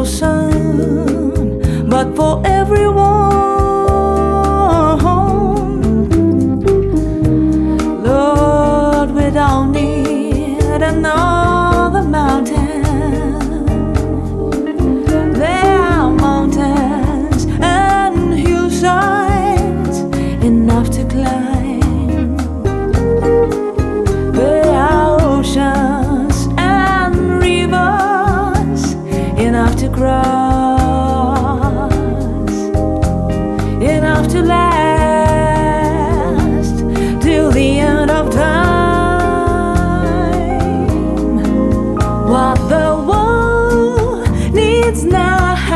for some, but for everyone. Lord, we don't need another mountain. There are mountains and hillsides enough to climb. There are oceans and rivers enough to cross, enough to last till the end of time. What the world needs now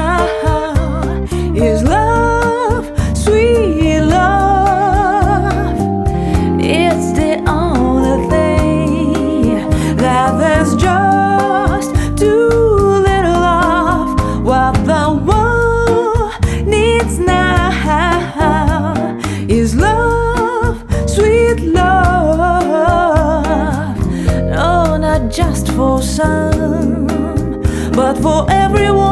is love, sweet love. It's the only thing that there's just too little of. What the world needs now is love, sweet love. No, not just for some, but for everyone.